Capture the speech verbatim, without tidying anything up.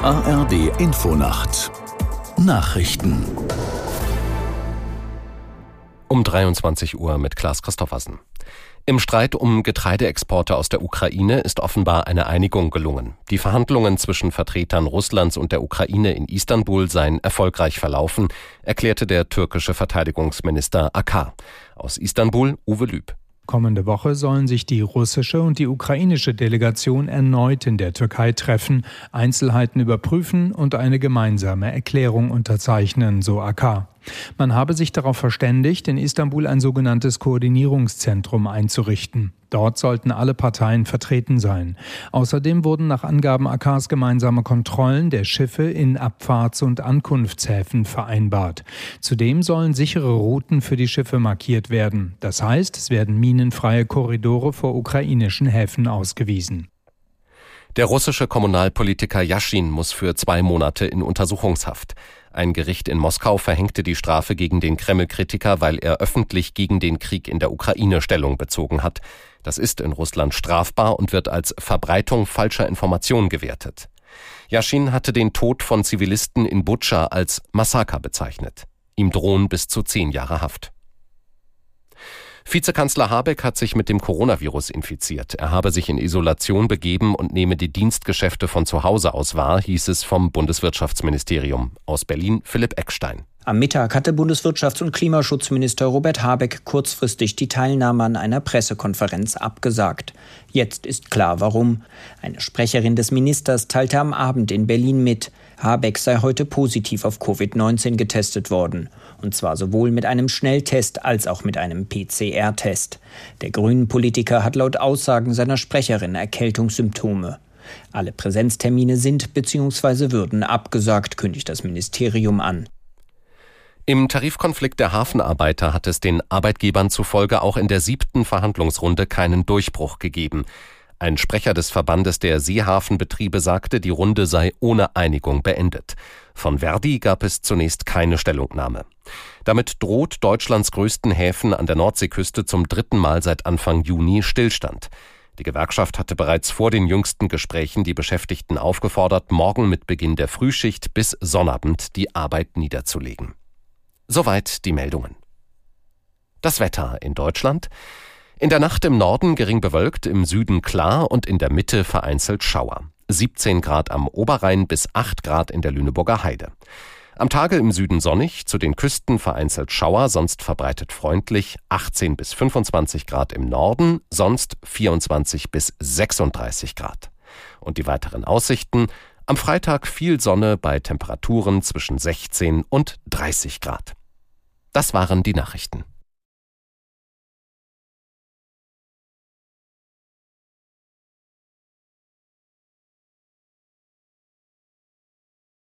A R D Infonacht Nachrichten um dreiundzwanzig Uhr mit Klaas Christoffersen. Im Streit um Getreideexporte aus der Ukraine ist offenbar eine Einigung gelungen. Die Verhandlungen zwischen Vertretern Russlands und der Ukraine in Istanbul seien erfolgreich verlaufen, erklärte der türkische Verteidigungsminister Akar. Aus Istanbul Uwe Lüb. Kommende Woche sollen sich die russische und die ukrainische Delegation erneut in der Türkei treffen, Einzelheiten überprüfen und eine gemeinsame Erklärung unterzeichnen, so Akar. Man habe sich darauf verständigt, in Istanbul ein sogenanntes Koordinierungszentrum einzurichten. Dort sollten alle Parteien vertreten sein. Außerdem wurden nach Angaben Akars gemeinsame Kontrollen der Schiffe in Abfahrts- und Ankunftshäfen vereinbart. Zudem sollen sichere Routen für die Schiffe markiert werden. Das heißt, es werden minenfreie Korridore vor ukrainischen Häfen ausgewiesen. Der russische Kommunalpolitiker Jaschin muss für zwei Monate in Untersuchungshaft. Ein Gericht in Moskau verhängte die Strafe gegen den Kreml-Kritiker, weil er öffentlich gegen den Krieg in der Ukraine Stellung bezogen hat. Das ist in Russland strafbar und wird als Verbreitung falscher Informationen gewertet. Jaschin hatte den Tod von Zivilisten in Butscha als Massaker bezeichnet. Ihm drohen bis zu zehn Jahre Haft. Vizekanzler Habeck hat sich mit dem Coronavirus infiziert. Er habe sich in Isolation begeben und nehme die Dienstgeschäfte von zu Hause aus wahr, hieß es vom Bundeswirtschaftsministerium. Aus Berlin Philipp Eckstein. Am Mittag hatte Bundeswirtschafts- und Klimaschutzminister Robert Habeck kurzfristig die Teilnahme an einer Pressekonferenz abgesagt. Jetzt ist klar, warum. Eine Sprecherin des Ministers teilte am Abend in Berlin mit, Habeck sei heute positiv auf Covid neunzehn getestet worden. Und zwar sowohl mit einem Schnelltest als auch mit einem P C R-Test. Der Grünen-Politiker hat laut Aussagen seiner Sprecherin Erkältungssymptome. Alle Präsenztermine sind bzw. würden abgesagt, kündigt das Ministerium an. Im Tarifkonflikt der Hafenarbeiter hat es den Arbeitgebern zufolge auch in der siebten Verhandlungsrunde keinen Durchbruch gegeben. Ein Sprecher des Verbandes der Seehafenbetriebe sagte, die Runde sei ohne Einigung beendet. Von Verdi gab es zunächst keine Stellungnahme. Damit droht Deutschlands größten Häfen an der Nordseeküste zum dritten Mal seit Anfang Juni Stillstand. Die Gewerkschaft hatte bereits vor den jüngsten Gesprächen die Beschäftigten aufgefordert, morgen mit Beginn der Frühschicht bis Sonnabend die Arbeit niederzulegen. Soweit die Meldungen. Das Wetter in Deutschland. In der Nacht im Norden gering bewölkt, im Süden klar und in der Mitte vereinzelt Schauer. siebzehn Grad am Oberrhein bis acht Grad in der Lüneburger Heide. Am Tage im Süden sonnig, zu den Küsten vereinzelt Schauer, sonst verbreitet freundlich, achtzehn bis fünfundzwanzig Grad im Norden, sonst vierundzwanzig bis sechsunddreißig Grad. Und die weiteren Aussichten: am Freitag viel Sonne bei Temperaturen zwischen sechzehn und dreißig Grad. Das waren die Nachrichten.